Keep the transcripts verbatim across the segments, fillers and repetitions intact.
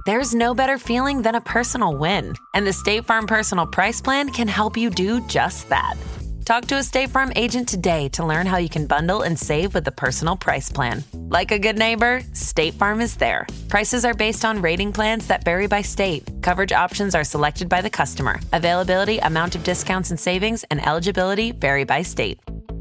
There's no better feeling than a personal win. And the State Farm Personal Price Plan can help you do just that. Talk to a State Farm agent today to learn how you can bundle and save with the Personal Price Plan. Like a good neighbor, State Farm is there. Prices are based on rating plans that vary by state. Coverage options are selected by the customer. Availability, amount of discounts and savings, and eligibility vary by state.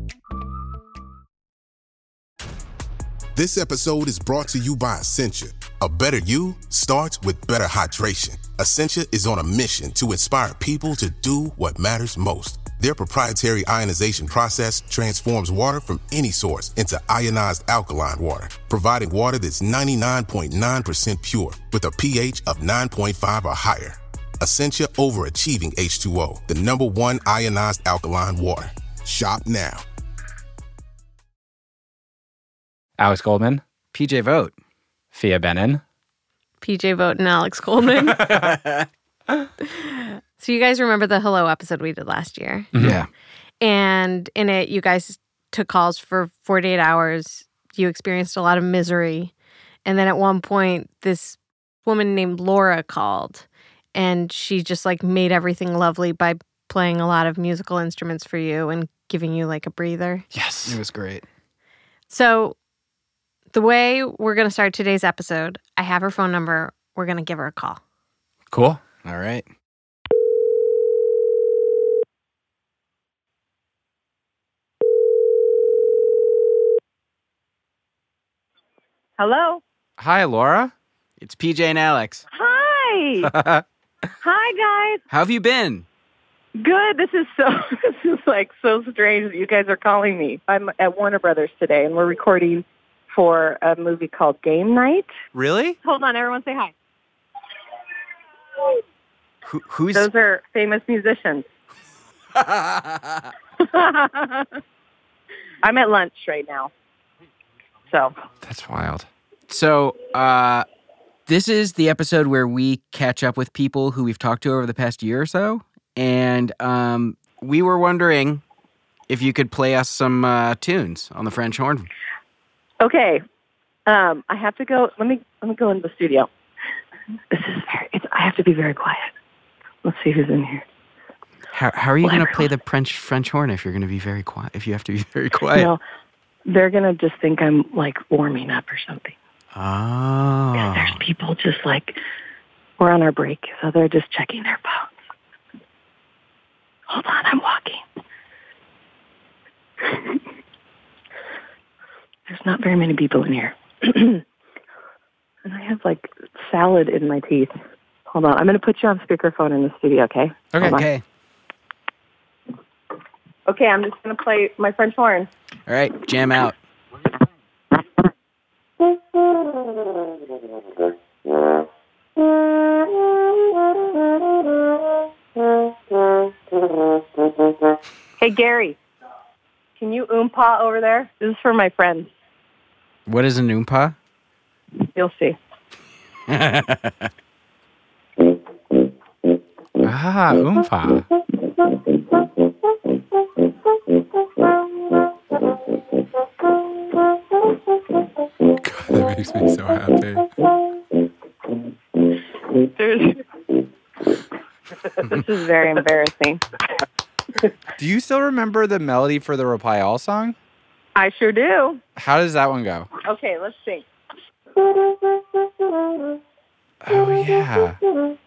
This episode is brought to you by Essentia. A better you starts with better hydration. Essentia is on a mission to inspire people to do what matters most. Their proprietary ionization process transforms water from any source into ionized alkaline water, providing water that's ninety-nine point nine percent pure with a pH of nine point five or higher. Essentia overachieving H two O, the number one ionized alkaline water. Shop now. Alex Goldman, P J Vogt, Fia Benin, P J Vogt and Alex Goldman. So you guys remember the Hello episode we did last year? Mm-hmm. Yeah. And in it, you guys took calls for forty-eight hours. You experienced a lot of misery. And then at one point, this woman named Laura called. And she just like made everything lovely by playing a lot of musical instruments for you and giving you like a breather. Yes. It was great. So the way we're going to start today's episode, I have her phone number. We're going to give her a call. Cool. All right. Hello. Hi, Laura. It's P J and Alex. Hi. Hi, guys. How have you been? Good. This is so, this is like so strange that you guys are calling me. I'm at Warner Brothers today, and we're recording for a movie called Game Night. Really? Hold on, everyone say hi. Who, who's... Those are famous musicians. I'm at lunch right now. So. That's wild. So, uh, this is the episode where we catch up with people who we've talked to over the past year or so. And um, we were wondering if you could play us some uh, tunes on the French horn. Okay. Um, I have to go. Let me let me go into the studio. This is very, it's, I have to be very quiet. Let's see who's in here. How, how are you well, going to play the French French horn if you're going to be very quiet? If you have to be very quiet? Well, they're going to just think I'm like warming up or something. Oh. Because there's people just like, we're on our break, so they're just checking their phones. Hold on, I'm walking. There's not very many people in here. And I have like salad in my teeth. Hold on, I'm going to put you on speakerphone in the studio, okay? Okay. Okay. Okay, I'm just going to play my French horn. All right, jam out. Hey, Gary, can you oompa over there? This is for my friends. What is an oompa? You'll see. Ah, oompa. God, that makes me so happy. There's... This is very embarrassing. Do you still remember the melody for the Reply All song? I sure do. How does that one go? Okay, let's sing. Oh, yeah.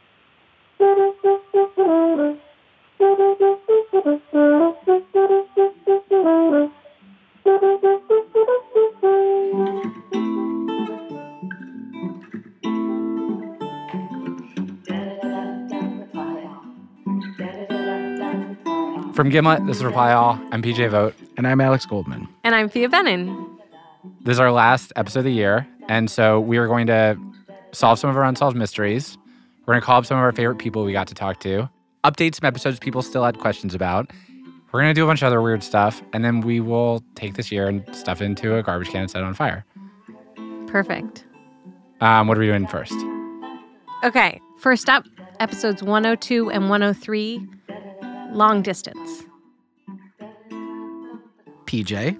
From Gimlet, this is Reply All. I'm P J Vogt. And I'm Alex Goldman. And I'm Fia Benin. This is our last episode of the year, and so we are going to solve some of our unsolved mysteries. We're going to call up some of our favorite people we got to talk to, update some episodes people still had questions about. We're going to do a bunch of other weird stuff, and then we will take this year and stuff it into a garbage can and set it on fire. Perfect. Um, what are we doing first? Okay, first up, episodes one oh two and one oh three, long distance. P J.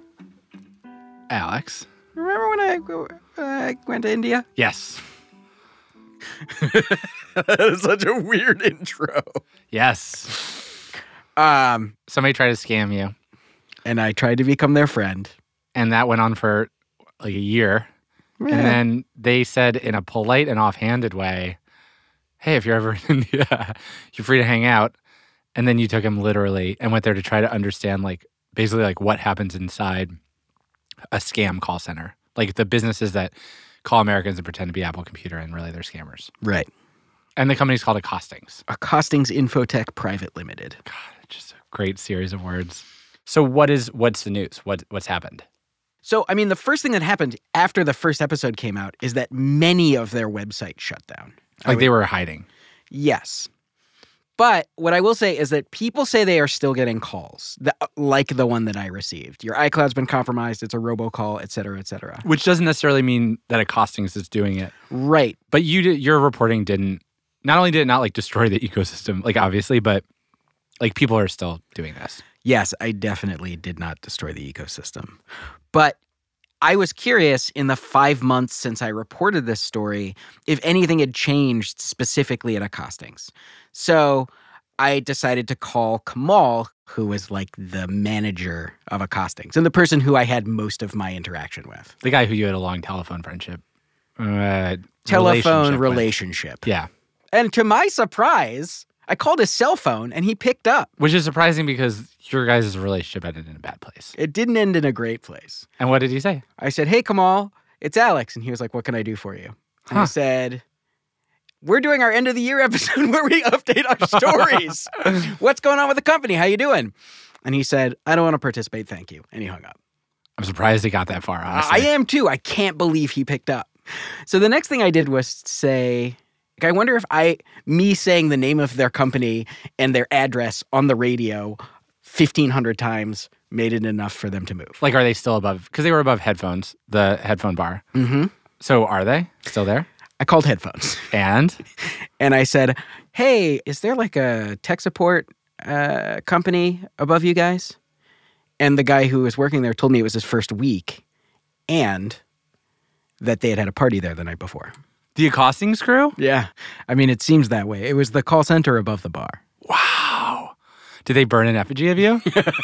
Alex. Remember when I, when I went to India? Yes. That is such a weird intro. Yes. Um, Somebody tried to scam you. and I tried to become their friend. And that went on for like a year. Yeah. And then they said in a polite and offhanded way, hey, if you're ever in India, you're free to hang out. And then you took him literally and went there to try to understand, like, basically, like, what happens inside a scam call center. Like, the businesses that call Americans and pretend to be Apple Computer, and really they're scammers. Right. And the company's called Accostings. Accostings Infotech Private Limited. God, it's just a great series of words. So what is, what's the news? What, what's happened? So, I mean, the first thing that happened after the first episode came out is that many of their websites shut down. Like would, they were hiding. Yes. But what I will say is that people say they are still getting calls, that, like the one that I received. Your iCloud's been compromised. It's a robocall, et cetera, et cetera. Which doesn't necessarily mean that Accostings is doing it. Right. But you did, your reporting didn't, not only did it not like destroy the ecosystem, like obviously, but like people are still doing this. Yes, I definitely did not destroy the ecosystem. But I was curious in the five months since I reported this story if anything had changed specifically at Accostings. So I decided to call Kamal, who was like the manager of Accostings and the person who I had most of my interaction with. The guy who you had a long telephone friendship. Uh, Telephone relationship. relationship. with. Yeah. And to my surprise, I called his cell phone and he picked up. Which is surprising because your guys' relationship ended in a bad place. It didn't end in a great place. And what did he say? I said, hey, Kamal, it's Alex. And he was like, what can I do for you? And Huh. I said, we're doing our end of the year episode where we update our stories. What's going on with the company? How you doing? And he said, I don't want to participate. Thank you. And he hung up. I'm surprised he got that far, honestly. I am too. I can't believe he picked up. So the next thing I did was say, I wonder if I, me saying the name of their company and their address on the radio fifteen hundred times made it enough for them to move. Like, are they still above? Because they were above headphones, the headphone bar. Mm-hmm. So are they still there? I called headphones. And? And I said, hey, is there like a tech support uh, company above you guys? And the guy who was working there told me it was his first week and that they had had a party there the night before. The Accostings crew? Yeah. I mean, it seems that way. It was the call center above the bar. Wow. Did they burn an effigy of you?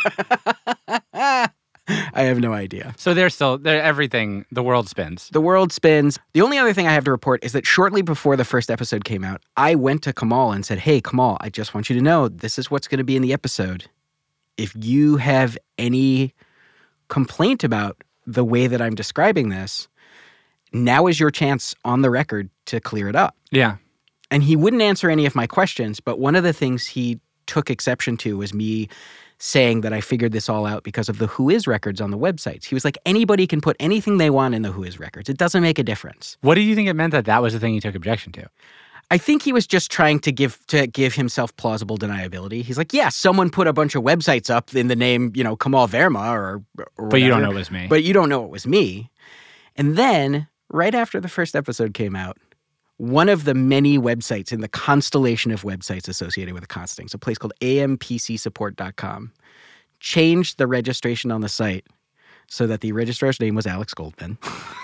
I have no idea. So they're still, they're everything, the world spins. The world spins. The only other thing I have to report is that shortly before the first episode came out, I went to Kamal and said, hey, Kamal, I just want you to know this is what's going to be in the episode. If you have any complaint about the way that I'm describing this, now is your chance on the record to clear it up. Yeah. And he wouldn't answer any of my questions, but one of the things he took exception to was me saying that I figured this all out because of the Who Is records on the websites. He was like, anybody can put anything they want in the Who Is records. It doesn't make a difference. What do you think it meant that that was the thing he took objection to? I think he was just trying to give to give himself plausible deniability. He's like, yeah, someone put a bunch of websites up in the name, you know, Kamal Verma or, or But you don't whatever, know it was me. But you don't know it was me. And then, right after the first episode came out, one of the many websites in the constellation of websites associated with Accostings, a place called A M P C support dot com, changed the registration on the site so that the registrar's name was Alex Goldman.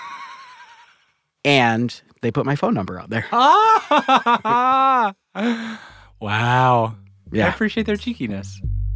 And they put my phone number out there. wow. Yeah. I appreciate their cheekiness.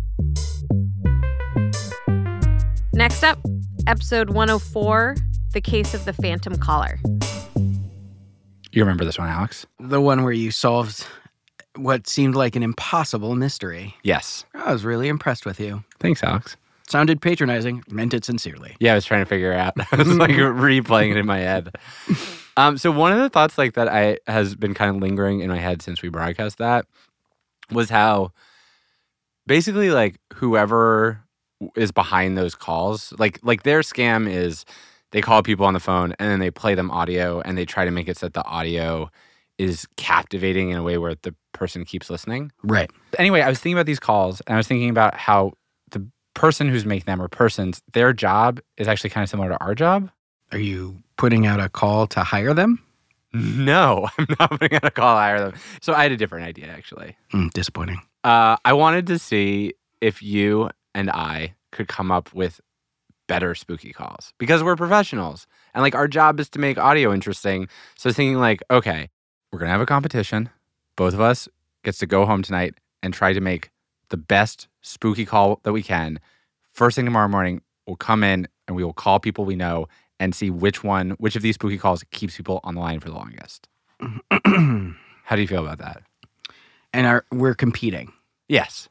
Next up, episode one oh four, The Case of the Phantom Caller. You remember this one, Alex? The one where you solved what seemed like an impossible mystery. Yes. I was really impressed with you. Thanks, Alex. Sounded patronizing, meant it sincerely. Yeah, I was trying to figure it out. I was like replaying it in my head. Um, so one of the thoughts like that I has been kind of lingering in my head since we broadcast that was how basically like whoever is behind those calls, like like their scam is they call people on the phone and then they play them audio and they try to make it so that the audio is captivating in a way where the person keeps listening. Right. Anyway, I was thinking about these calls and I was thinking about how the person who's making them or persons, their job is actually kind of similar to our job. Are you putting out a call to hire them? No, I'm not putting out a call to hire them. So I had a different idea, actually. Mm, disappointing. Uh, I wanted to see if you and I could come up with better spooky calls because we're professionals and like our job is to make audio interesting. So I was thinking like, okay, we're going to have a competition. Both of us gets to go home tonight and try to make the best spooky call that we can. First thing tomorrow morning, we'll come in and we will call people we know and see which one, which of these spooky calls keeps people on the line for the longest. How do you feel about that? And our, we're competing. Yes.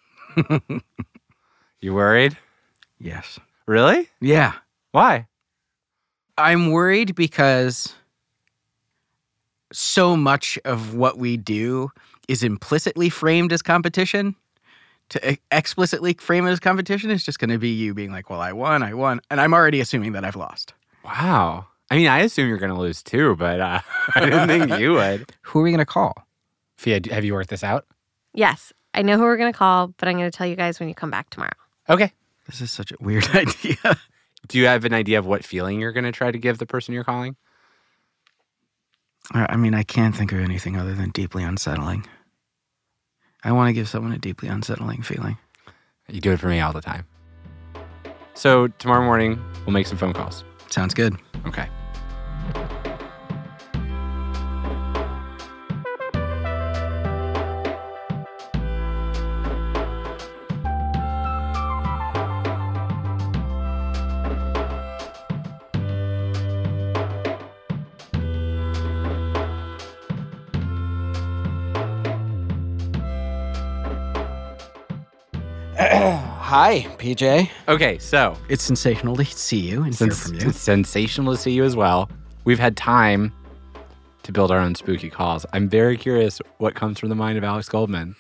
You worried? Yes. Really? Yeah. Why? I'm worried because so much of what we do is implicitly framed as competition. To e- explicitly frame it as competition is just going to be you being like, well, I won, I won. And I'm already assuming that I've lost. Wow. I mean, I assume you're going to lose too, but uh, I didn't think you would. Who are we going to call? Fia, have you worked this out? Yes. I know who we're going to call, but I'm going to tell you guys when you come back tomorrow. Okay. This is such a weird idea. Do you have an idea of what feeling you're going to try to give the person you're calling? I mean, I can't think of anything other than deeply unsettling. I want to give someone a deeply unsettling feeling. You do it for me all the time. So tomorrow morning, we'll make some phone calls. Sounds good. Okay. Hi, P J. Okay, so It's sensational to see you and hear Sens- from you. It's sensational to see you as well. We've had time to build our own spooky calls. I'm very curious what comes from the mind of Alex Goldman.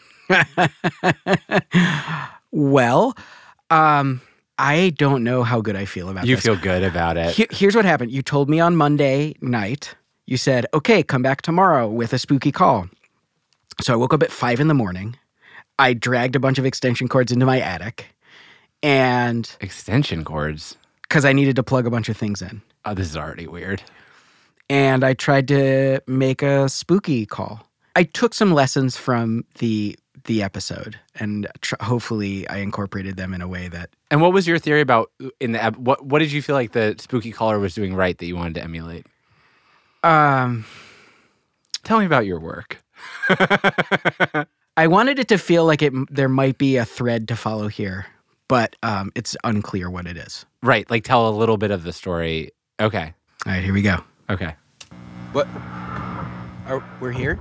Well, um, I don't know how good I feel about You this. feel good about it. Here- here's what happened. You told me on Monday night, you said, okay, come back tomorrow with a spooky call. So I woke up at five in the morning. I dragged a bunch of extension cords into my attic. And Extension cords. because I needed to plug a bunch of things in. Oh, this is already weird. And I tried to make a spooky call. I took some lessons from the the episode, and tr- hopefully I incorporated them in a way that And what was your theory about in the ep- what? What did you feel like the spooky caller was doing right that you wanted to emulate? um, Tell me about your work. I wanted it to feel like it there might be a thread to follow here, but um, it's unclear what it is. Right, like tell a little bit of the story. Okay, All right, here we go. okay. What? Are, we're here?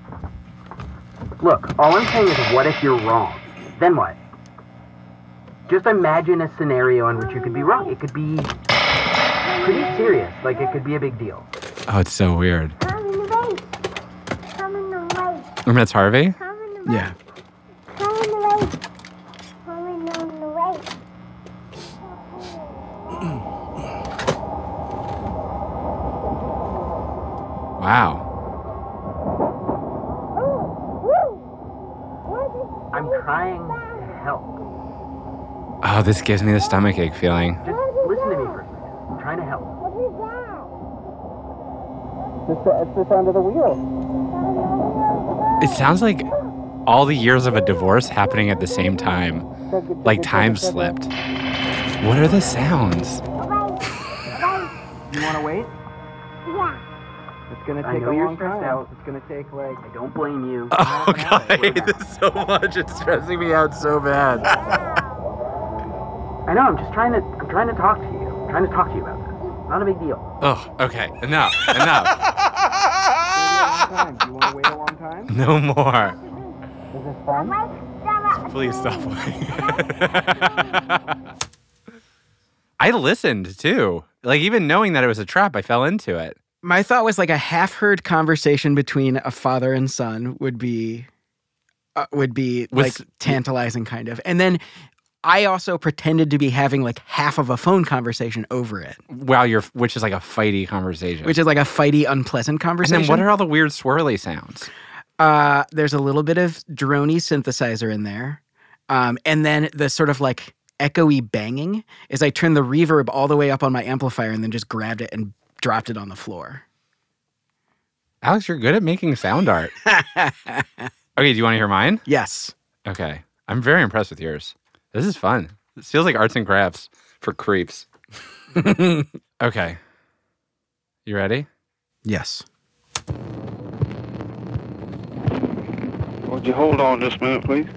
Look, all I'm saying is what if you're wrong? Then what? Just imagine a scenario in which you could be wrong. It could be pretty serious. Like, it could be a big deal. Oh, it's so weird. Come in the race. Come in the race. And that's Harvey? Come in the race. Yeah. Come in the race. Come in the race. Wow. I'm trying to help. Oh, this gives me the stomachache feeling. Just listen to me for a second. I'm trying to help. What is that? It's the, it's the sound of the wheel. It sounds like all the years of a divorce happening at the same time. Like time slipped. What are the sounds? You want to wait? Yeah. It's going to take a long time. Out. It's going to take, like... I don't blame you. Oh, God, I hate this so much. It's stressing me out so bad. I know, I'm just trying to... I'm trying to talk to you. I'm trying to talk to you about this. Not a big deal. Oh, okay. Enough. Enough. Do you want to wait a long time? No more. Is this fun? Please stop playing. I listened, too. Like, even knowing that it was a trap, I fell into it. My thought was like a half-heard conversation between a father and son would be uh, would be Was- like tantalizing, kind of. And then I also pretended to be having like half of a phone conversation over it, While you're, which is like a fighty conversation. which is like a fighty, unpleasant and conversation. then what are all the weird swirly sounds? Uh, there's a little bit of droney synthesizer in there. Um, and then the sort of like echoey banging is I turned the reverb all the way up on my amplifier and then just grabbed it and dropped it on the floor. Alex, you're good at making sound art. Okay, do you want to hear mine? Yes. Okay. I'm very impressed with yours. This is fun. This feels like arts and crafts for creeps. Okay. You ready? Yes. Would you hold on just a minute, please?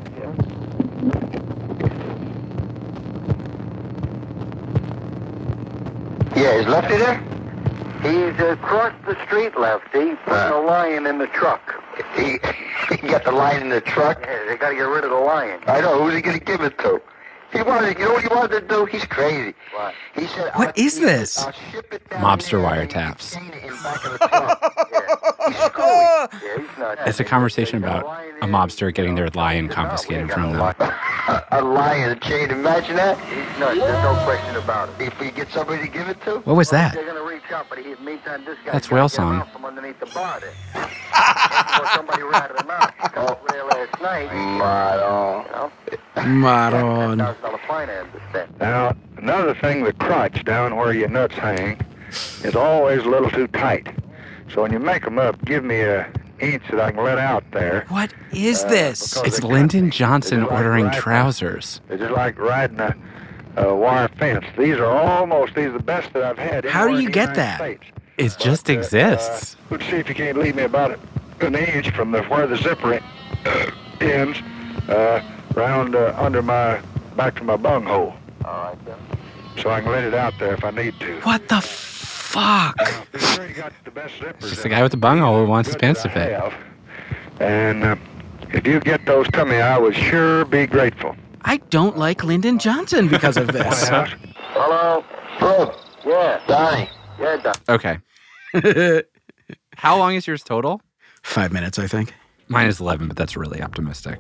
Yeah, is Lefty there? He's uh, across the street, Lefty, putting uh, a lion in the truck. He, he got the lion in the truck? Yeah, they got to get rid of the lion. I know. Who's he going to give it to? He wanted, you know what he wanted to do? He's crazy. What? He said, what is this? I'll ship it down Mobster there wiretaps. and in back of the truck. Yeah. He's screwy. Yeah, he's not. It's a conversation about a mobster getting their lion confiscated from them. A lion, a chain, imagine that? He's nuts, there's no question about it. If we get somebody to give it to? What was that? They're going to reach out, but in the meantime, this guy That's Whale Song. From underneath the bar there. Or somebody ratted him out. He come over there last night. Maron. Maron. Now, another thing, the crotch down where your nuts hang is always a little too tight. So when you make them up, give me a inch that I can let out there. What is uh, this? It's Lyndon Johnson ordering like trousers. It's just like riding a, a wire fence. These are almost, these are the best that I've had. How do you get that? States. It but, just exists. Uh, let's see if you can't leave me about an inch from the where the zipper uh, ends, uh, round uh, under my, back to my bunghole. All right, then. So I can let it out there if I need to. What the fuck? It's just the guy with the bunghole who wants his pants to fit. And uh, if you get those to me, I would sure be grateful. I don't like Lyndon Johnson because of this. Hello? Brooke? Yeah. Donnie? Yeah, Donnie. Okay. How long is yours total? Five minutes, I think. Mine is eleven, but that's really optimistic.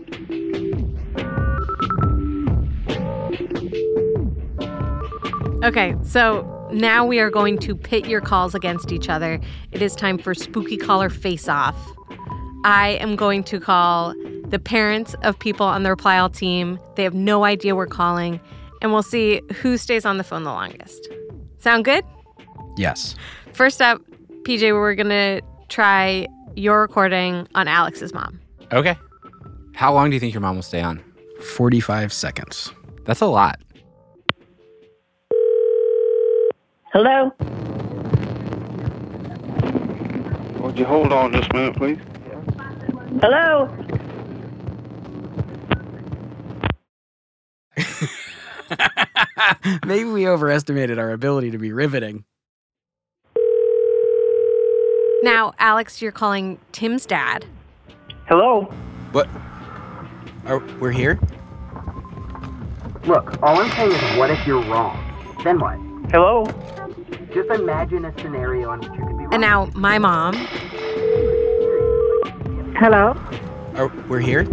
Okay, so now we are going to pit your calls against each other. It is time for Spooky Caller Face Off. I am going to call the parents of people on the Reply All team. They have no idea we're calling, and we'll see who stays on the phone the longest. Sound good? Yes. First up, P J, we're going to try your recording on Alex's mom. Okay. How long do you think your mom will stay on? forty-five seconds. That's a lot. Hello? Would you hold on just a minute, please? Hello? Maybe we overestimated our ability to be riveting. Now, Alex, you're calling Tim's dad. Hello? What? Are, we're here? Look, all I'm saying is, what if you're wrong? Then what? Hello? Just imagine a scenario in which you could be wrong. And now, my mom. Hello? Are, we're here?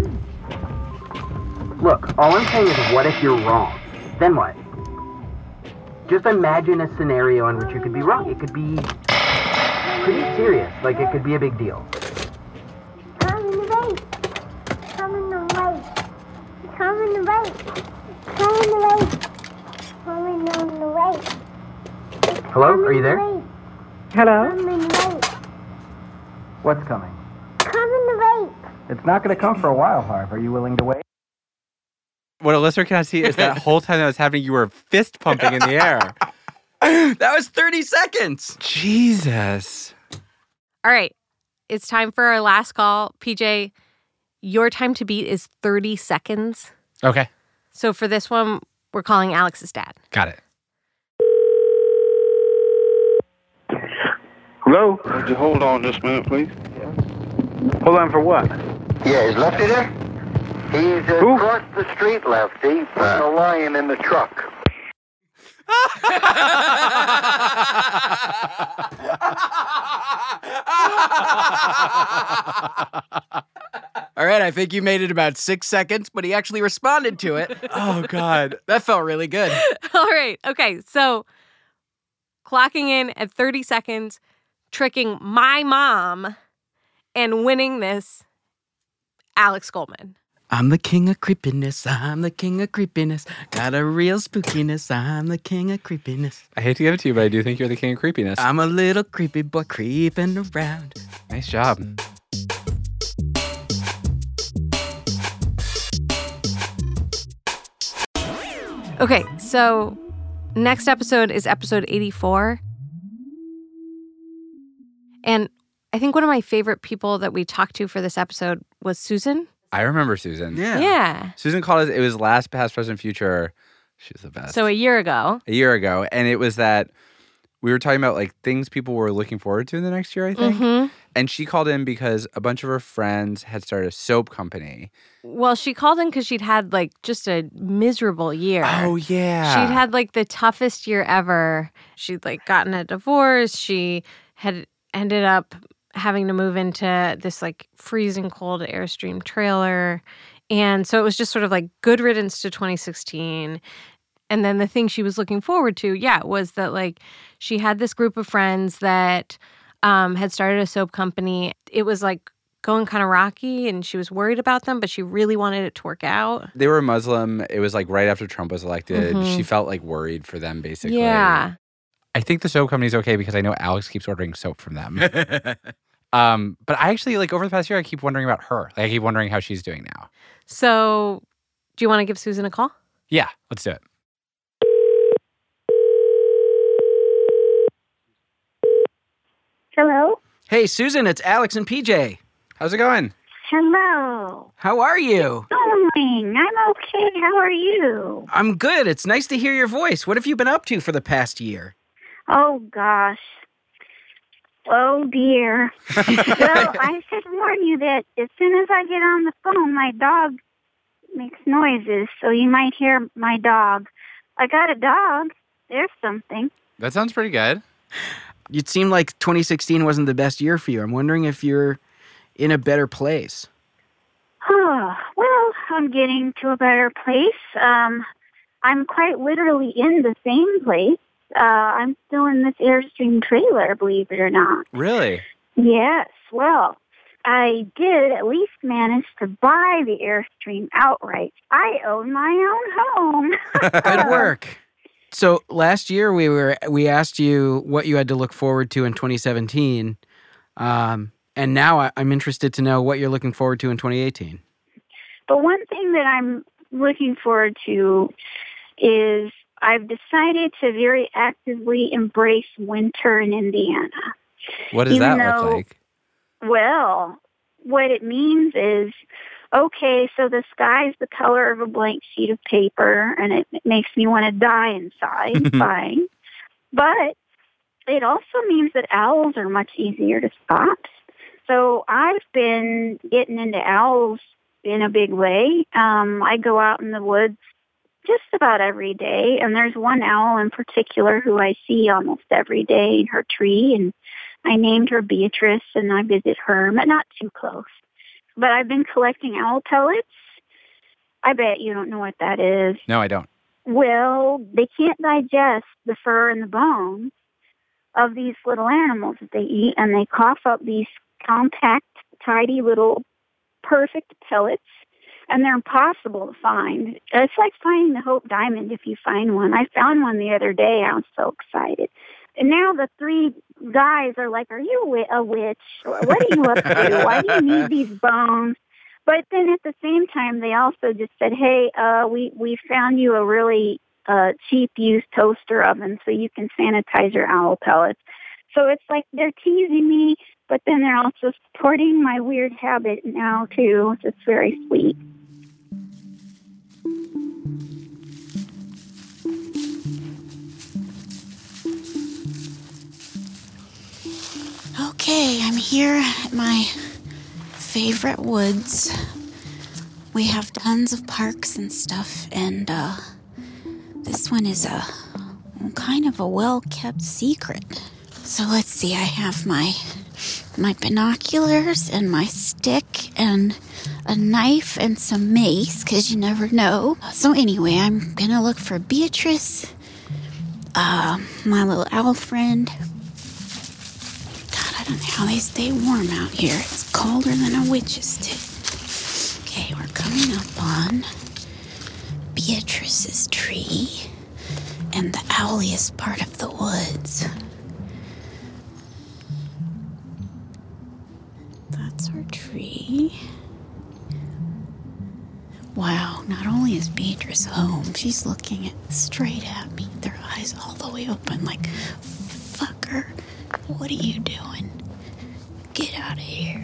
Look, all I'm saying is, what if you're wrong? Then what? Just imagine a scenario in which you could be wrong. It could be pretty serious. Like, it could be a big deal. Come in the way. Come in the way. Come in the way. Come in the way. Come in the way. Hello? Are you there? Hello? Come in the way. What's coming? Come in the way. It's not going to come for a while, Harv. Are you willing to wait? What a listener cannot see is that whole time that was happening, you were fist pumping in the air. That was thirty seconds. Jesus. All right. It's time for our last call. P J, your time to beat is thirty seconds. Okay. So for this one, we're calling Alex's dad. Got it. Hello? Would you hold on just a minute, please? Hold on for what? Yeah, is Lefty there? He's uh, across the street, Lefty, putting uh. a lion in the truck. All right, I think you made it about six seconds, but he actually responded to it. Oh, God. That felt really good. All right. Okay, so clocking in at thirty seconds, tricking my mom, and winning this, Alex Goldman. I'm the king of creepiness. I'm the king of creepiness. Got a real spookiness. I'm the king of creepiness. I hate to give it to you, but I do think you're the king of creepiness. I'm a little creepy boy creeping around. Nice job. Okay, so next episode is episode eighty-four. And I think one of my favorite people that we talked to for this episode was Susan. I remember Susan. Yeah. Yeah. Susan called us. It was last, past, present, future. She's the best. So a year ago. A year ago. And it was that we were talking about like things people were looking forward to in the next year, I think. Mm-hmm. And she called in because a bunch of her friends had started a soap company. Well, she called in because she'd had like just a miserable year. Oh, yeah. She'd had like the toughest year ever. She'd like gotten a divorce. She had ended up having to move into this like freezing cold Airstream trailer. And so it was just sort of like good riddance to twenty sixteen. And then the thing she was looking forward to, yeah, was that like she had this group of friends that um, had started a soap company. It was like going kind of rocky and she was worried about them, but she really wanted it to work out. They were Muslim. It was like right after Trump was elected. Mm-hmm. She felt like worried for them, basically. Yeah. I think the soap company's okay because I know Alex keeps ordering soap from them. um, but I actually, like, over the past year, I keep wondering about her. Like, I keep wondering how she's doing now. So, do you want to give Susan a call? Yeah, let's do it. Hello? Hey, Susan, it's Alex and P J. How's it going? Hello. How are you? Going. I'm okay. How are you? I'm good. It's nice to hear your voice. What have you been up to for the past year? Oh, gosh. Oh, dear. Well, I should warn you that as soon as I get on the phone, my dog makes noises, so you might hear my dog. I got a dog. There's something. That sounds pretty good. It seemed like twenty sixteen wasn't the best year for you. I'm wondering if you're in a better place. Oh, well, I'm getting to a better place. Um, I'm quite literally in the same place. Uh, I'm still in this Airstream trailer, believe it or not. Really? Yes. Well, I did at least manage to buy the Airstream outright. I own my own home. Good work. So last year we were we asked you what you had to look forward to in twenty seventeen, um, and now I, I'm interested to know what you're looking forward to in twenty eighteen. But one thing that I'm looking forward to is I've decided to very actively embrace winter in Indiana. What does Even that though, look like? Well, what it means is, okay, so the sky's the color of a blank sheet of paper, and it, it makes me want to die inside. Fine. But it also means that owls are much easier to spot. So I've been getting into owls in a big way. Um, I go out in the woods just about every day, and there's one owl in particular who I see almost every day in her tree, and I named her Beatrice, and I visit her, but not too close. But I've been collecting owl pellets. I bet you don't know what that is. No, I don't. Well, they can't digest the fur and the bones of these little animals that they eat, and they cough up these compact, tidy little perfect pellets, and they're impossible to find. It's like finding the Hope Diamond if you find one. I found one the other day. I was so excited. And now the three guys are like, are you a witch? What are you up to? Why do you need these bones? But then at the same time, they also just said, hey, uh, we, we found you a really uh, cheap used toaster oven so you can sanitize your owl pellets. So it's like they're teasing me, but then they're also supporting my weird habit now, too. It's very sweet. Okay, I'm here at my favorite woods. We have tons of parks and stuff, and uh, this one is a kind of a well-kept secret. So let's see, I have my my binoculars and my stick and a knife and some mace, because you never know. So anyway, I'm gonna look for Beatrice, uh, my little owl friend. God, I don't know how they stay warm out here. It's colder than a witch's tooth. Okay, we're coming up on Beatrice's tree and the owliest part of the woods. That's our tree. Wow, not only is Beatrice home, she's looking at, straight at me, their eyes all the way open like, fucker, what are you doing? Get out of here.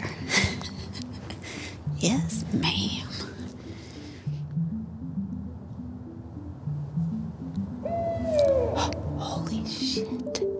Yes, ma'am. Holy shit.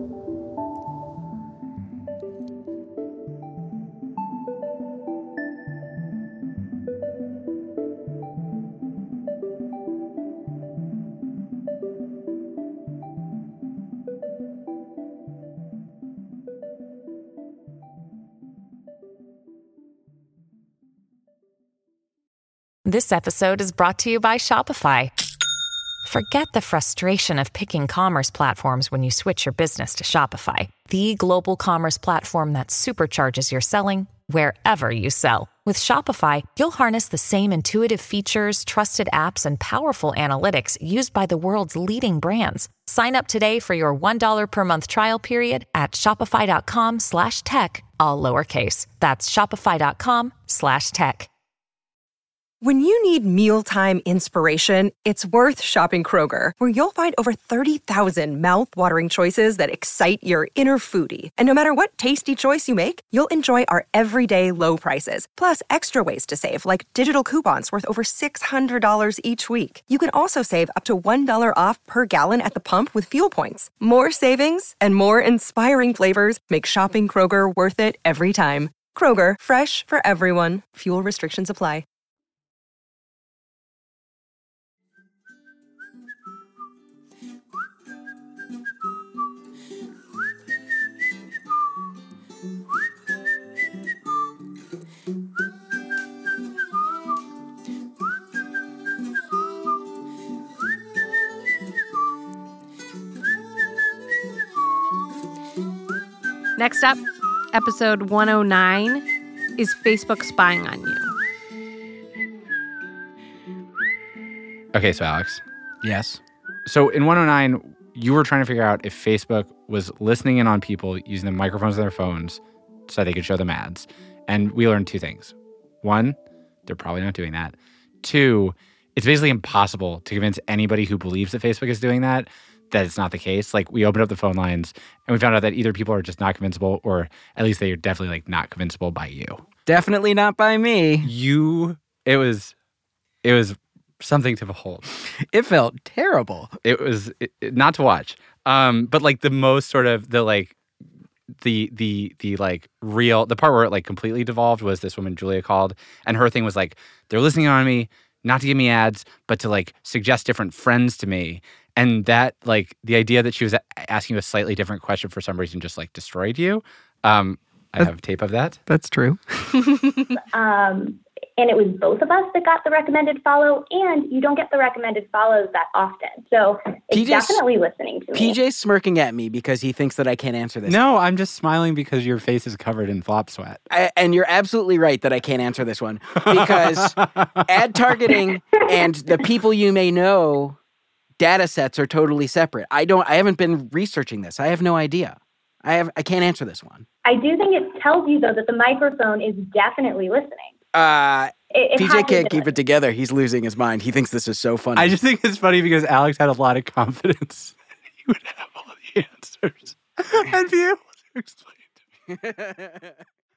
This episode is brought to you by Shopify. Forget the frustration of picking commerce platforms when you switch your business to Shopify, the global commerce platform that supercharges your selling wherever you sell. With Shopify, you'll harness the same intuitive features, trusted apps, and powerful analytics used by the world's leading brands. Sign up today for your one dollar per month trial period at shopify.com slash tech, all lowercase. That's shopify.com slash tech. When you need mealtime inspiration, it's worth shopping Kroger, where you'll find over thirty thousand mouth-watering choices that excite your inner foodie. And no matter what tasty choice you make, you'll enjoy our everyday low prices, plus extra ways to save, like digital coupons worth over six hundred dollars each week. You can also save up to one dollar off per gallon at the pump with fuel points. More savings and more inspiring flavors make shopping Kroger worth it every time. Kroger, fresh for everyone. Fuel restrictions apply. Next up, episode one oh nine, is Facebook spying on you? Okay, so Alex. Yes. So in one oh nine, you were trying to figure out if Facebook was listening in on people using the microphones on their phones so they could show them ads. And we learned two things. One, they're probably not doing that. Two, it's basically impossible to convince anybody who believes that Facebook is doing that that it's not the case. Like, we opened up the phone lines and we found out that either people are just not convincible, or at least they are definitely like not convincible by you. Definitely not by me. You, it was, it was something to behold. It felt terrible. It was it, it, not to watch. Um, but like the most sort of the like the the the like real the part where it like completely devolved was this woman Julia called, and her thing was like, they're listening on me, not to give me ads, but to like suggest different friends to me. And that, like, the idea that she was asking you a slightly different question for some reason just like destroyed you. Um, I have tape of that. That's true. um, and it was both of us that got the recommended follow, and you don't get the recommended follows that often. So it's P J's, definitely listening to me. P J's smirking at me because he thinks that I can't answer this. No, I'm just smiling because your face is covered in flop sweat. I, and you're absolutely right that I can't answer this one because ad targeting and the people you may know data sets are totally separate. I don't. I haven't been researching this. I have no idea. I have. I can't answer this one. I do think it tells you, though, that the microphone is definitely listening. Uh, it, it P J can't keep it together. He's losing his mind. He thinks this is so funny. I just think it's funny because Alex had a lot of confidence that he would have all the answers and be able to explain to me.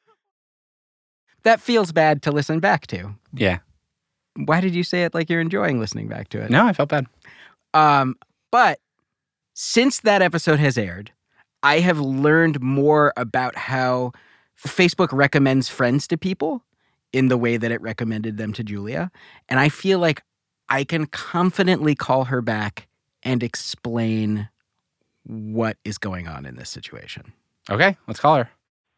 That feels bad to listen back to. Yeah. Why did you say it like you're enjoying listening back to it? No, I felt bad. Um, but since that episode has aired, I have learned more about how Facebook recommends friends to people in the way that it recommended them to Julia. And I feel like I can confidently call her back and explain what is going on in this situation. Okay, let's call her.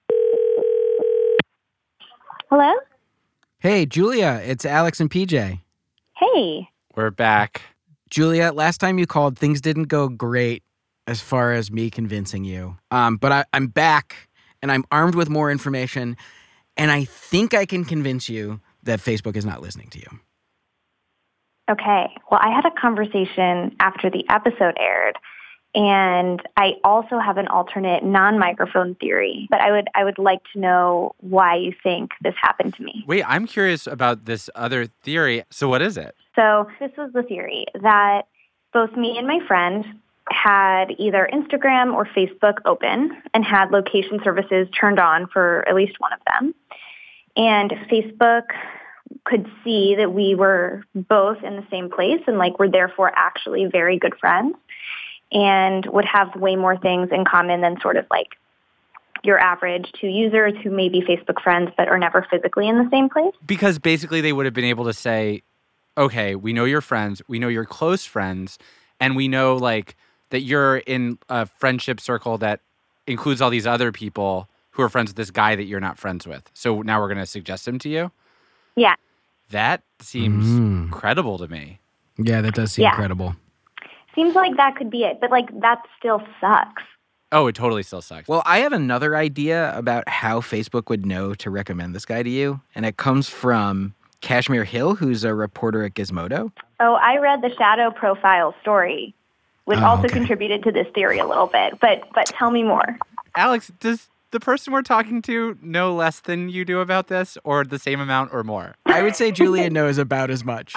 Hello? Hey, Julia, it's Alex and P J. Hey. We're back. Julia, last time you called, things didn't go great as far as me convincing you. Um, but I, I'm back, and I'm armed with more information, and I think I can convince you that Facebook is not listening to you. Okay. Well, I had a conversation after the episode aired, and I also have an alternate non-microphone theory, but I would I would like to know why you think this happened to me. Wait, I'm curious about this other theory. So what is it? So this was the theory that both me and my friend had either Instagram or Facebook open and had location services turned on for at least one of them. And Facebook could see that we were both in the same place and like were therefore actually very good friends and would have way more things in common than sort of like your average two users who may be Facebook friends but are never physically in the same place. Because basically they would have been able to say, okay, we know you're friends, we know you're close friends, and we know like that you're in a friendship circle that includes all these other people who are friends with this guy that you're not friends with. So now we're going to suggest him to you? Yeah. That seems Mm. credible to me. Yeah, that does seem Yeah. credible. Seems like that could be it, but like that still sucks. Oh, it totally still sucks. Well, I have another idea about how Facebook would know to recommend this guy to you, and it comes from Kashmir Hill, who's a reporter at Gizmodo. Oh, I read the shadow profile story, which Oh, also okay. contributed to this theory a little bit. But but tell me more. Alex, does the person we're talking to know less than you do about this, or the same amount or more? I would say Julia knows about as much.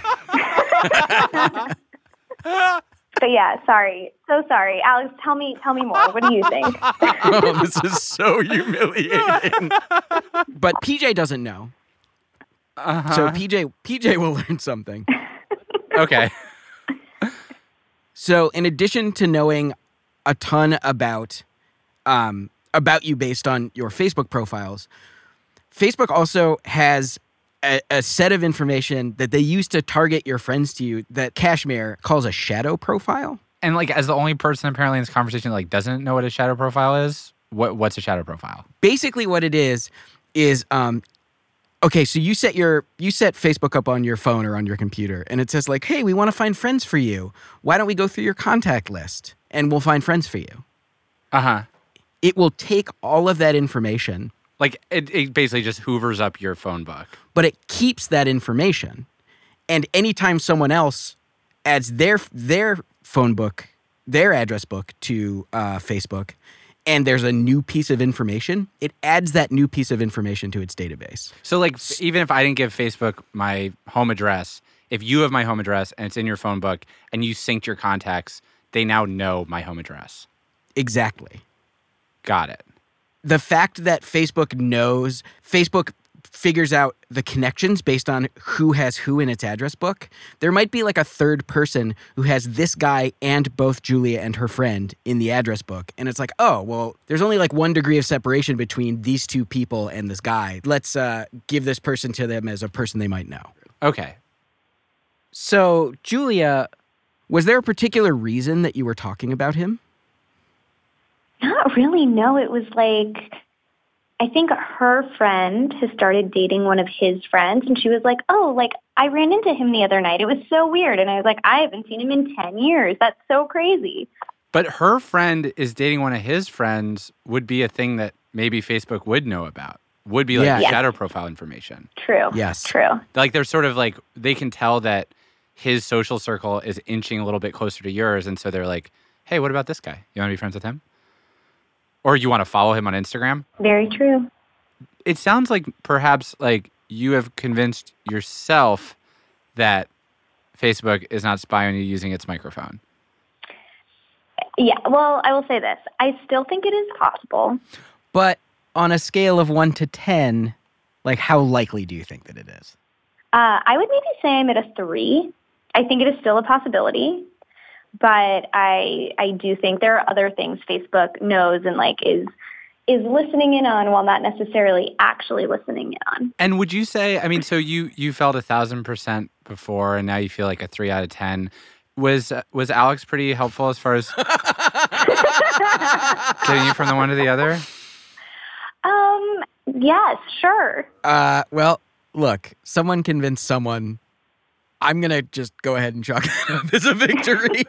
But yeah, sorry, so sorry, Alex. Tell me, tell me more. What do you think? Oh, this is so humiliating. But P J doesn't know. Uh-huh. So P J P J will learn something. Okay. So in addition to knowing a ton about um, about you based on your Facebook profiles, Facebook also has a, a set of information that they use to target your friends to you that Kashmir calls a shadow profile. And like as the only person apparently in this conversation like doesn't know what a shadow profile is, what what's a shadow profile? Basically what it is is um, okay, so you set your you set Facebook up on your phone or on your computer, and it says like, hey, we want to find friends for you. Why don't we go through your contact list and we'll find friends for you? Uh-huh. It will take all of that information, Like it, it basically just hoovers up your phone book. but it keeps that information. And anytime someone else adds their their phone book, their address book to uh, Facebook, and there's a new piece of information, it adds that new piece of information to its database. So like f- even if I didn't give Facebook my home address, if you have my home address and it's in your phone book and you synced your contacts, they now know my home address. Exactly. Got it. The fact that Facebook knows, Facebook figures out the connections based on who has who in its address book. There might be like a third person who has this guy and both Julia and her friend in the address book. And it's like, oh, well, there's only like one degree of separation between these two people and this guy. Let's uh, give this person to them as a person they might know. Okay. So, Julia, was there a particular reason that you were talking about him? Not really. No, it was like, I think her friend has started dating one of his friends, and she was like, oh, like, I ran into him the other night. It was so weird. And I was like, I haven't seen him in ten years. That's so crazy. But her friend is dating one of his friends would be a thing that maybe Facebook would know about. Would be like Yeah. shadow profile information. True. Yes. True. Like they're sort of like, they can tell that his social circle is inching a little bit closer to yours. And so they're like, hey, what about this guy? You want to be friends with him? Or you want to follow him on Instagram? Very true. It sounds like perhaps like you have convinced yourself that Facebook is not spying on you using its microphone. Yeah. Well, I will say this. I still think it is possible. But on a scale of one to ten, like how likely do you think that it is? Uh, I would maybe say I'm at a three. I think it is still a possibility. But I I do think there are other things Facebook knows and like is is listening in on while not necessarily actually listening in on. And would you say, I mean, so you you felt a thousand percent before, and now you feel like a three out of ten. Was was Alex pretty helpful as far as getting you from the one to the other? Um. Yes. Sure. Uh, well, look, someone convinced someone. I'm going to just go ahead and chalk it up as a victory.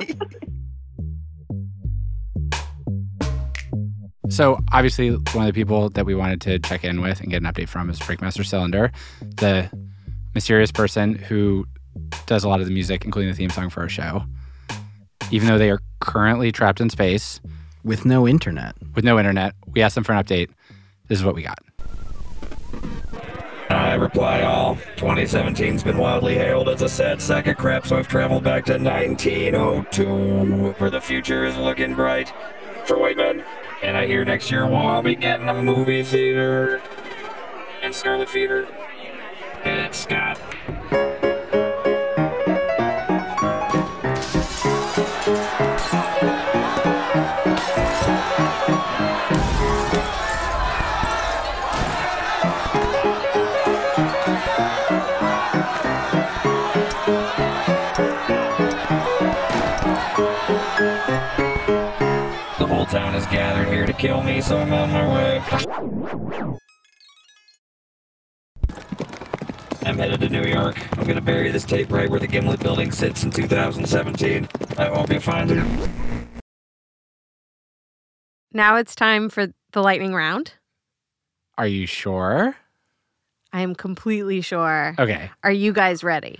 So obviously, one of the people that we wanted to check in with and get an update from is Breakmaster Cylinder, the mysterious person who does a lot of the music, including the theme song for our show. Even though they are currently trapped in space. With no internet. With no internet. We asked them for an update. This is what we got. I I reply all. twenty seventeen's been wildly hailed as a sad sack of crap, so I've traveled back to nineteen oh two, where the future is looking bright for white men. And I hear next year we'll all be getting a movie theater and Scarlet Fever. And it's Scott. The whole town is gathered here to kill me, so I'm on my way. I'm headed to New York. I'm gonna bury this tape right where the Gimlet building sits in two thousand seventeen. I won't be finding it. Now it's time for the lightning round. Are you sure? I am completely sure. Okay. Are you guys ready?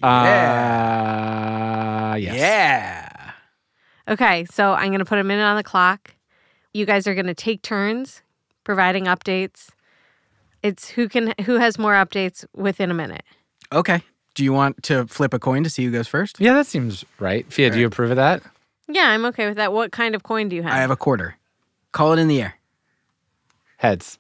Yeah. Uh, yes. Yeah. Okay, so I'm going to put a minute on the clock. You guys are going to take turns providing updates. It's who can who has more updates within a minute. Okay. Do you want to flip a coin to see who goes first? Yeah, that seems right. Fia, do you approve of that? Yeah, I'm okay with that. What kind of coin do you have? I have a quarter. Call it in the air. Heads.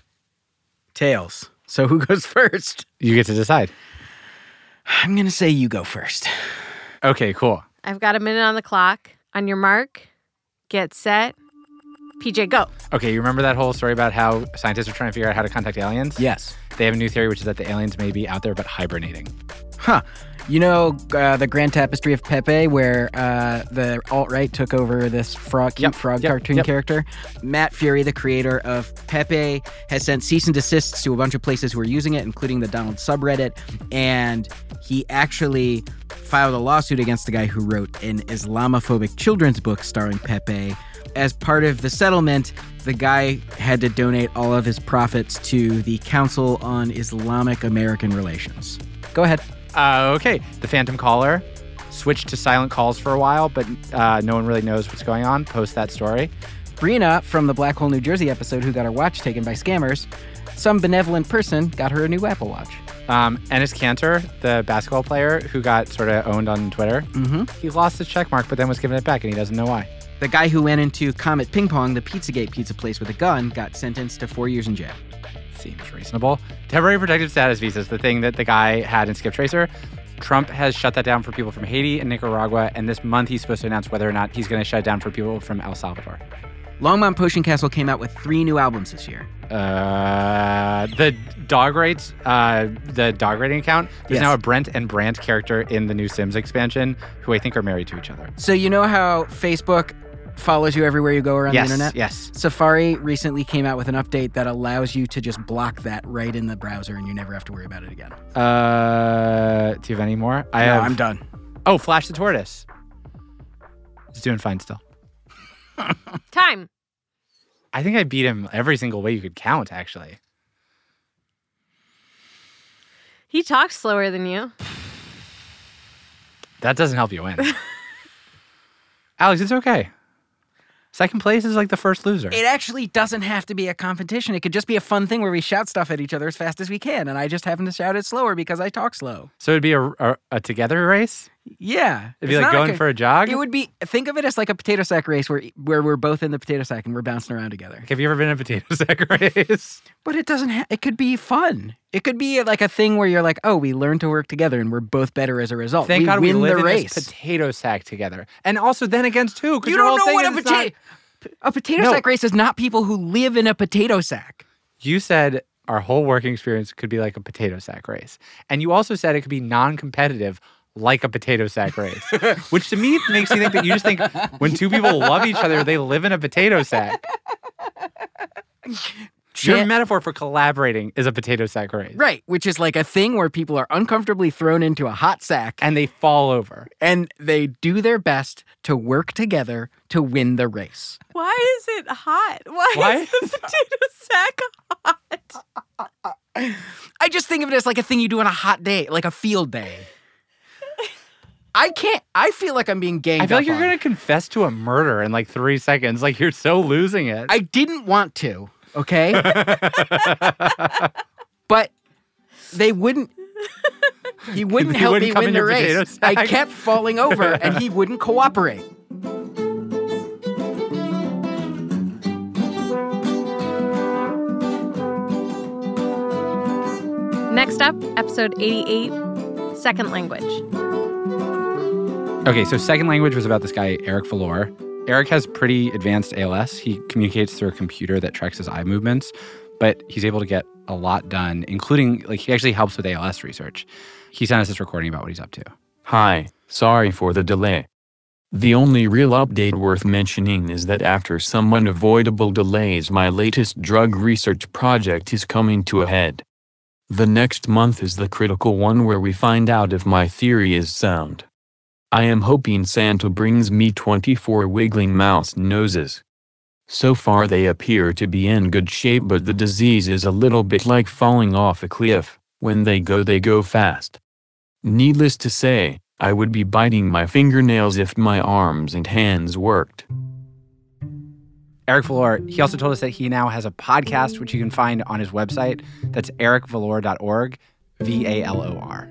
Tails. So who goes first? You get to decide. I'm going to say you go first. Okay, cool. I've got a minute on the clock. On your mark, get set. P J, go. Okay, you remember that whole story about how scientists are trying to figure out how to contact aliens? Yes. They have a new theory, which is that the aliens may be out there but hibernating. Huh. You know uh, the Grand Tapestry of Pepe, where uh, the alt-right took over this frog, cute Yep, frog yep, cartoon yep. character? Matt Fury, the creator of Pepe, has sent cease and desists to a bunch of places who are using it, including the Donald subreddit, and he actually filed a lawsuit against the guy who wrote an Islamophobic children's book starring Pepe. As part of the settlement, the guy had to donate all of his profits to the Council on Islamic American Relations. Go ahead. Uh, okay, the Phantom Caller switched to silent calls for a while, but uh, no one really knows what's going on. Post that story. Brina from the Black Hole New Jersey episode who got her watch taken by scammers, some benevolent person got her a new Apple Watch. Um, Enes Kanter, the basketball player who got sort of owned on Twitter, mm-hmm. he lost his check mark, but then was given it back, and he doesn't know why. The guy who went into Comet Ping Pong, the Pizzagate pizza place, with a gun, got sentenced to four years in jail. Seems reasonable. Temporary protected status visas, the thing that the guy had in Skip Tracer. Trump has shut that down for people from Haiti and Nicaragua, and this month he's supposed to announce whether or not he's going to shut it down for people from El Salvador. Longmont Potion Castle came out with three new albums this year. Uh, the dog rates, uh, the dog rating account, there's Yes. now a Brent and Brandt character in the new Sims expansion who I think are married to each other. So you know how Facebook follows you everywhere you go around Yes, the internet? yes. Safari recently came out with an update that allows you to just block that right in the browser and you never have to worry about it again. Uh, do you have any more? I No, have, I'm done. Oh, Flash the Tortoise. He's doing fine still. Time. I think I beat him every single way you could count, actually. He talks slower than you. That doesn't help you win. Alex, it's okay. Second place is like the first loser. It actually doesn't have to be a competition. It could just be a fun thing where we shout stuff at each other as fast as we can, and I just happen to shout it slower because I talk slow. So it'd be a, a, a together race? Yeah. It'd be It's like not going a- for a jog? It would be, think of it as like a potato sack race where where we're both in the potato sack and we're bouncing around together. Have you ever been in a potato sack race? But it doesn't ha- it could be fun. It could be like a thing where you're like, oh, we learn to work together and we're both better as a result. Thank we God win we live the in race. this potato sack together. And also then against two. 'cause You your don't whole know thing what a is it's potato... A potato No. sack race is not people who live in a potato sack. Not, you said our whole working experience could be like a potato sack race. And you also said it could be non-competitive like a potato sack race. Which to me makes you think that you just think when two people love each other, they live in a potato sack. Your Jan- metaphor for collaborating is a potato sack race. Right, which is like a thing where people are uncomfortably thrown into a hot sack And they fall over. and they do their best to work together to win the race. Why is it hot? Why, Why is the potato sack hot? I just think of it as like a thing you do on a hot day, like a field day. I can't, I feel like I'm being ganged I feel up like you're on. going to confess to a murder in like three seconds. Like you're so losing it. I didn't want to, okay? But They wouldn't. He wouldn't He help wouldn't me come win in the your potato race. I sack. kept falling over, and he wouldn't cooperate. Next up, episode eighty-eight, Second Language. Okay, so second language was about this guy, Eric Valor. Eric has pretty advanced A L S. He communicates through a computer that tracks his eye movements, but he's able to get a lot done, including, like, he actually helps with A L S research. He sent us this recording about what he's up to. Hi, sorry for the delay. The only real update worth mentioning is that after some unavoidable delays, my latest drug research project is coming to a head. The next month is the critical one where we find out if my theory is sound. I am hoping Santa brings me twenty-four wiggling mouse noses. So far they appear to be in good shape, but the disease is a little bit like falling off a cliff. When they go, they go fast. Needless to say, I would be biting my fingernails if my arms and hands worked. Eric Valor, he also told us that he now has a podcast, which you can find on his website. That's eric valor dot org, V A L O R.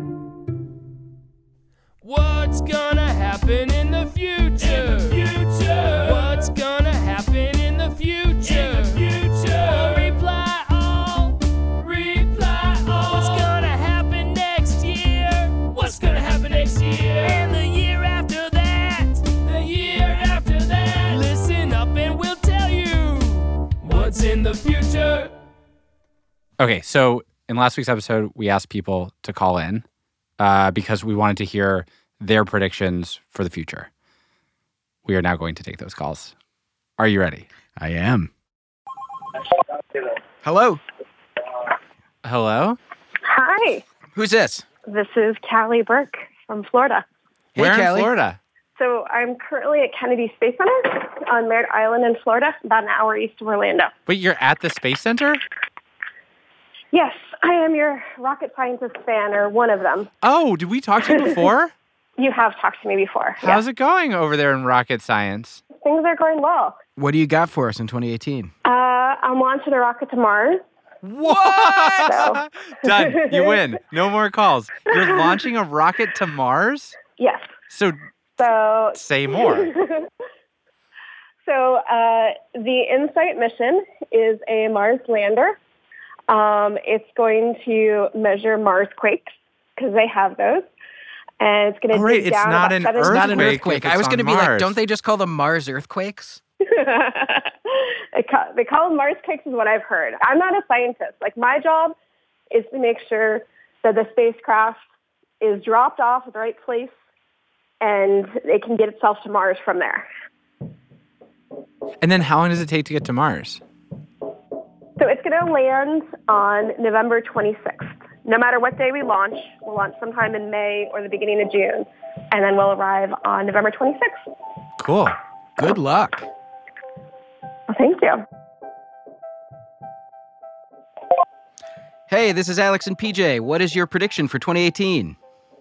What's gonna happen in the future? In the future. What's gonna happen in the future? In the future. Reply all. Reply all. What's gonna happen next year? What's gonna happen next year? And the year after that. The year after that. Listen up and we'll tell you what's in the future. Okay, so in last week's episode, we asked people to call in uh, because we wanted to hear their predictions for the future. We are now going to take those calls. Are you ready? I am. Hello. Hello? Hi. Who's this? This is Callie Burke from Florida. Hey, Where Callie. in Florida? So I'm currently at Kennedy Space Center on Merritt Island in Florida, about an hour east of Orlando. Wait, you're at the Space Center? Yes, I am your rocket scientist fan, or one of them. Oh, did we talk to you before? You have talked to me before. How's it going over there in rocket science? Things are going well. What do you got for us in twenty eighteen? Uh, I'm launching a rocket to Mars. What? So. Done. You win. No more calls. You're launching a rocket to Mars? Yes. So, So say more. So uh, the InSight mission is a Mars lander. Um, it's going to measure Mars quakes, because they have those. And it's going to Oh, right. dig It's down not about an seven It's not an Earthquake earthquake. if I was it's going to on be like, Mars. don't they just call them Mars earthquakes? they, call, they call them Mars quakes is what I've heard. I'm not a scientist. Like, my job is to make sure that the spacecraft is dropped off at the right place and it can get itself to Mars from there. And then how long does it take to get to Mars? So it's going to land on November twenty-sixth. No matter what day we launch, we'll launch sometime in May or the beginning of June, and then we'll arrive on November twenty-sixth. Cool. Good luck. Well, thank you. Hey, this is Alex and P J. What is your prediction for twenty eighteen?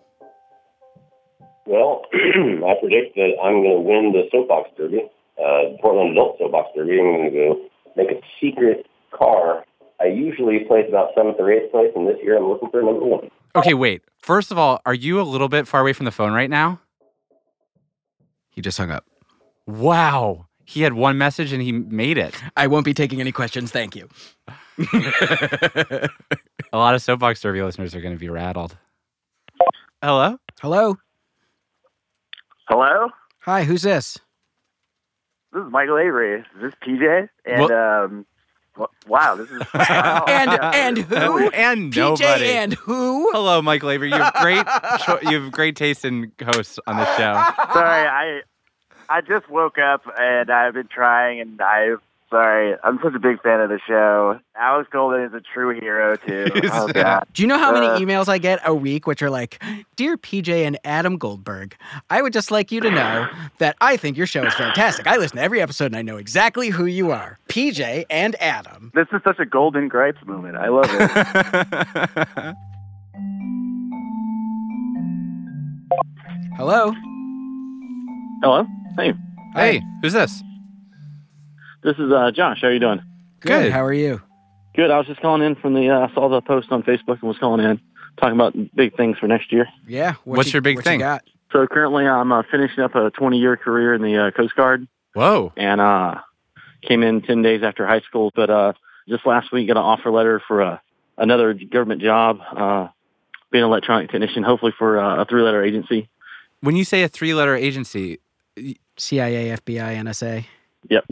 Well, I predict that I'm going to win the Soapbox Derby, uh, Portland Adult Soapbox Derby. I'm going to go make a secret car. I usually place about seventh or eighth place, and this year I'm looking for number one. Okay, wait. First of all, are you a little bit far away from the phone right now? He just hung up. Wow. He had one message and he made it. I won't be taking any questions, thank you. A lot of Soapbox Derby listeners are going to be rattled. Hello? Hello? Hello? Hi, who's this? This is Michael Avery. Is this P J? And, Well- um, w- wow, this is... Wow. And and who? And P J nobody. and who? Hello, Michael Avery. You have great, cho- you have great taste in hosts on this show. Sorry, I I just woke up, and I've been trying, and I... Sorry, I'm such a big fan of the show. Alex Golden is a true hero, too. Oh, God. Do you know how many Uh, emails I get a week which are like, Dear P J and Adam Goldberg, I would just like you to know that I think your show is fantastic. I listen to every episode and I know exactly who you are. P J and Adam. This is such a Golden Gripes moment. I love it. Hello? Hello. Hey. Hey, who's this? This is uh, Josh. How are you doing? Good. How are you? Good. I was just calling in from the, uh, saw the post on Facebook and was calling in, talking about big things for next year. Yeah. What What's you- your big what thing? You got? So currently I'm uh, finishing up a twenty-year career in the uh, Coast Guard. Whoa. And uh, came in ten days after high school. But uh, just last week got an offer letter for uh, another government job, uh, being an electronic technician, hopefully for uh, a three-letter agency. When you say a three-letter agency, C I A, F B I, N S A. Yep.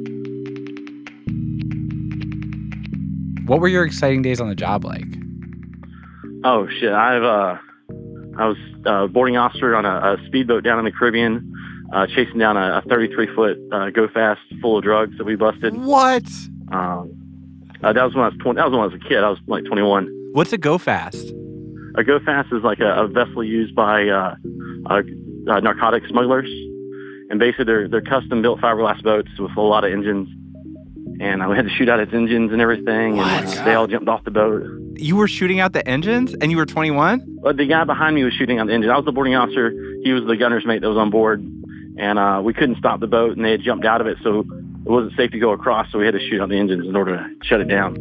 What were your exciting days on the job like? Oh shit! I've uh, I was uh, boarding officer on a, a speedboat down in the Caribbean, uh, chasing down a thirty-three foot uh, go fast full of drugs that we busted. What? Um, uh, that was when I was twenty. That was when I was a kid. I was like twenty-one. What's a go fast? A go fast is like a, a vessel used by uh, uh, uh, narcotic smugglers, and basically they're they're custom built fiberglass boats with a lot of engines. And uh, we had to shoot out its engines and everything, and uh, they all jumped off the boat. You were shooting out the engines, and you were twenty-one? But the guy behind me was shooting out the engine. I was the boarding officer. He was the gunner's mate that was on board. And uh, we couldn't stop the boat, and they had jumped out of it, so it wasn't safe to go across, so we had to shoot out the engines in order to shut it down.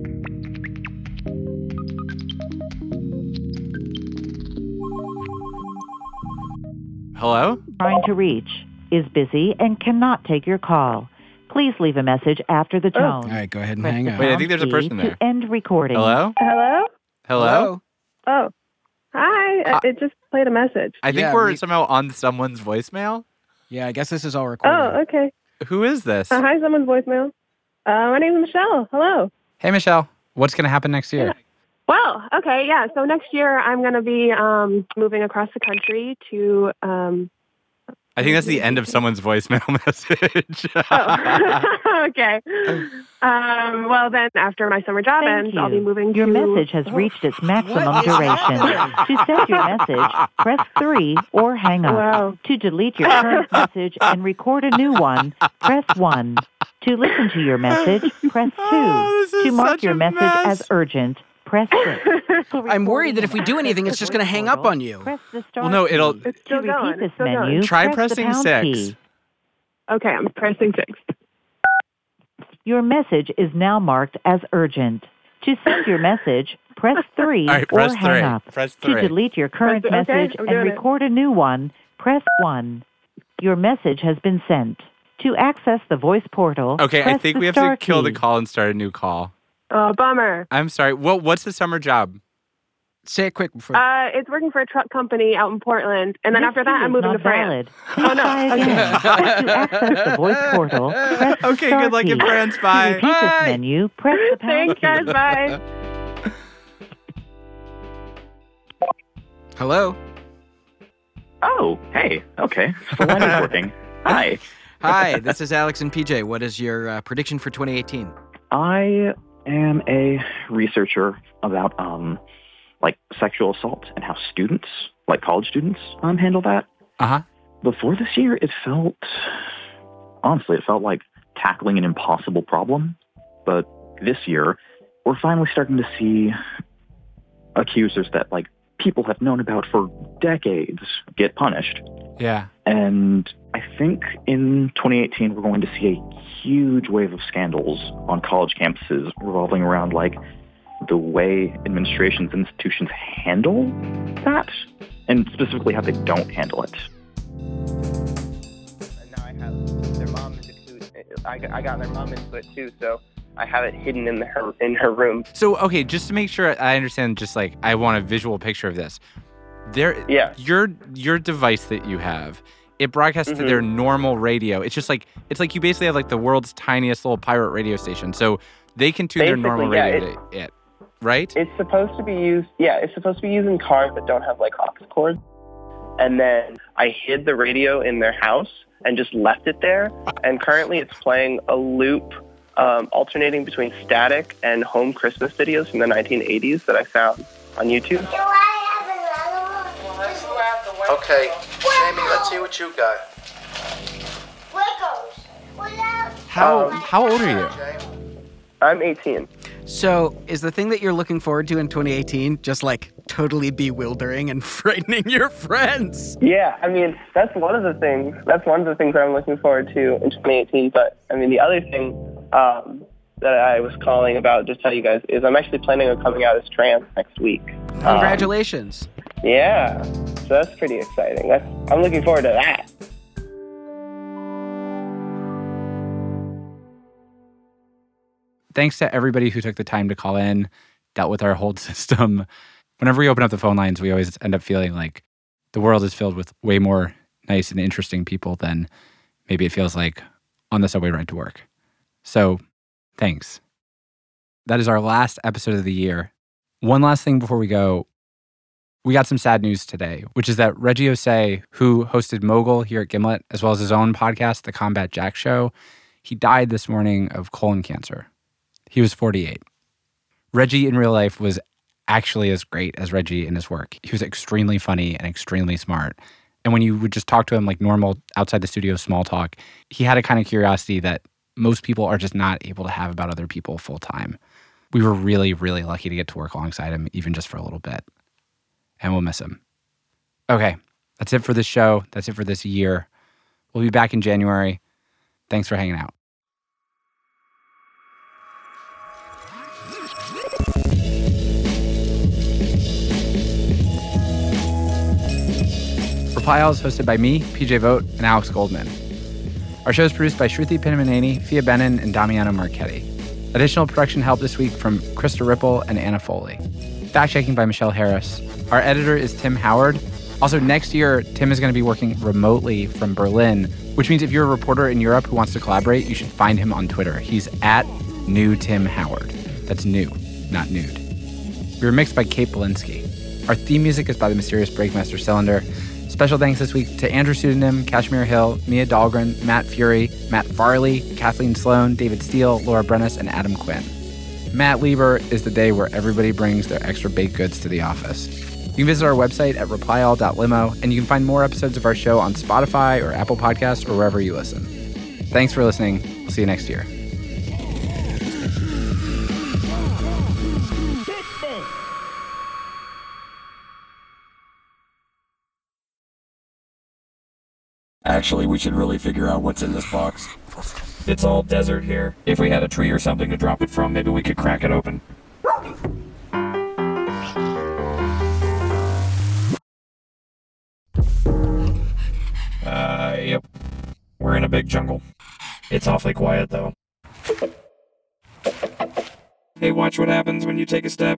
Hello? Trying to reach is busy and cannot take your call. Please leave a message after the tone. All right, go ahead and Press hang the up. Wait, I think there's a pound person key there. To end recording. Hello? Hello? Hello? Oh. Hi. Uh, it just played a message. I think Yeah, we're we- somehow on someone's voicemail. Yeah, I guess this is all recorded. Oh, okay. Who is this? Uh, hi, someone's voicemail. Uh, my name's Michelle. Hello. Hey, Michelle. What's going to happen next year? Well, okay, yeah. So next year I'm going to be um, moving across the country to... Um, I think that's the end of someone's voicemail message. oh. okay. Um, well, then after my summer job Thank ends, you. I'll be moving Your to... message has reached its maximum duration. To send your message, press three or hang up. Wow. To delete your current message and record a new one, press one. To listen to your message, press two. Oh, this is to mark such your a message mess. as urgent, press six. I'm worried that if we do anything, it's just going to hang up on you. Press the star Well, no, key. it'll- It's still to going. repeat this It's still menu, going. Try press the pressing pound six. key. Okay, I'm pressing six. Your message is now marked as urgent. To send your message, press three All right, or press hang three. up. Press To three. delete your current Press- okay, message I'm and doing it. record a new one, press one. Your message has been sent. To access the voice portal, Okay, I press think the we have star to kill the key. call and start a new call. Oh, bummer. I'm sorry. Well, what's the summer job? Say it quick before. Uh, it's working for a truck company out in Portland, and then This after that, key I'm is moving not to France. valid. Oh, no. Try again. To access the voice portal, press the Okay, star good luck key. in France. To Bye. repeat this menu, press the pound Thanks, guys. key. Bye. Hello? Oh, hey. Okay. So the line is working. Hi. Hi, this is Alex and P J. What is your uh, prediction for twenty eighteen? I am a researcher about um like sexual assault and how students, like college students, um handle that. Uh-huh. Before this year, it felt honestly, it felt like tackling an impossible problem. But this year, we're finally starting to see accusers that like people have known about for decades get punished. Yeah. And I think in twenty eighteen, we're going to see a huge wave of scandals on college campuses revolving around, like, the way administrations and institutions handle that, and specifically how they don't handle it. And now I have their mom into it. I got, I got their mom into it too, so I have it hidden in the, her in her room. So, okay, just to make sure I understand, just like I want a visual picture of this. There, Yeah. Your your device that you have, it broadcasts Mhm. to their normal radio. It's just like it's like you basically have like the world's tiniest little pirate radio station, so they can tune their normal Basically, yeah, radio to it, right? It's supposed to be used. Yeah, it's supposed to be used in cars that don't have like aux cords. And then I hid the radio in their house and just left it there. And currently, it's playing a loop. Um, alternating between static and home Christmas videos from the nineteen eighties that I found on YouTube. Okay, Jamie, let's see what you got. How Um, how old are you? I'm eighteen. So, is the thing that you're looking forward to in twenty eighteen just like totally bewildering and frightening your friends? Yeah, I mean, that's one of the things. That's one of the things that I'm looking forward to in twenty eighteen. But, I mean, the other thing um, that I was calling about to tell you guys is I'm actually planning on coming out as trans next week. Congratulations. Um, yeah, so that's pretty exciting. That's, I'm looking forward to that. Thanks to everybody who took the time to call in, dealt with our hold system. Whenever we open up the phone lines, we always end up feeling like the world is filled with way more nice and interesting people than maybe it feels like on the subway ride to work. So, thanks. That is our last episode of the year. One last thing before we go. We got some sad news today, which is that Reggie Osei, who hosted Mogul here at Gimlet, as well as his own podcast, The Combat Jack Show, he died this morning of colon cancer. He was forty-eight. Reggie in real life was actually as great as Reggie in his work. He was extremely funny and extremely smart. And when you would just talk to him like normal outside the studio small talk, he had a kind of curiosity that most people are just not able to have about other people full time. We were really, really lucky to get to work alongside him, even just for a little bit. And we'll miss him. Okay, that's it for this show. That's it for this year. We'll be back in January. Thanks for hanging out. Reply All is hosted by me, P J Vogt, and Alex Goldman. Our show is produced by Shruti Pinamaneni, Fia Benin, and Damiano Marchetti. Additional production help this week from Krista Ripple and Anna Foley. Fact-checking by Michelle Harris. Our editor is Tim Howard. Also, next year, Tim is going to be working remotely from Berlin, which means if you're a reporter in Europe who wants to collaborate, you should find him on Twitter. He's at New Tim Howard. That's new, not nude. We were mixed by Kate Belinsky. Our theme music is by the mysterious Breakmaster Cylinder. Special thanks this week to Andrew Pseudonym, Kashmir Hill, Mia Dahlgren, Matt Fury, Matt Farley, Kathleen Sloan, David Steele, Laura Brennis, and Adam Quinn. Matt Lieber is the day where everybody brings their extra baked goods to the office. You can visit our website at reply all dot limo, and you can find more episodes of our show on Spotify or Apple Podcasts or wherever you listen. Thanks for listening. We'll see you next year. Actually, we should really figure out what's in this box. It's all desert here. If we had a tree or something to drop it from, maybe we could crack it open. Uh, yep. We're in a big jungle. It's awfully quiet, though. Hey, watch what happens when you take a step.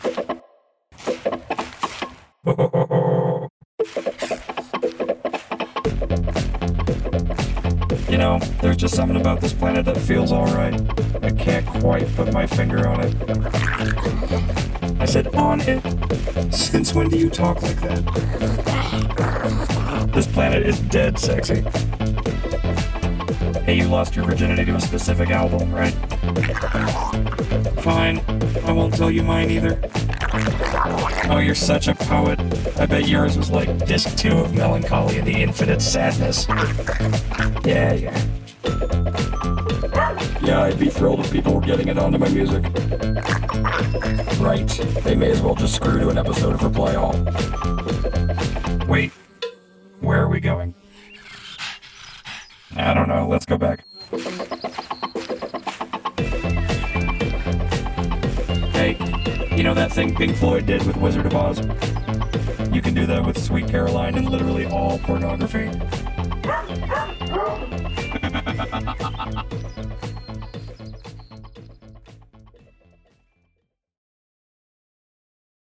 You know, there's just something about this planet that feels alright. I can't quite put my finger on it. I said on it. Since when do you talk like that? This planet is dead sexy. Hey, you lost your virginity to a specific album, right? Fine. I won't tell you mine either. Oh, you're such a poet. I bet yours was like disc two of Melancholy and the Infinite Sadness. Yeah, yeah. Yeah, I'd be thrilled if people were getting it onto my music. Right. They may as well just screw to an episode of Reply All. Wait. Where are we going? I don't know. Let's go back. Hey, you know that thing Pink Floyd did with Wizard of Oz? You can do that with Sweet Caroline and literally all pornography.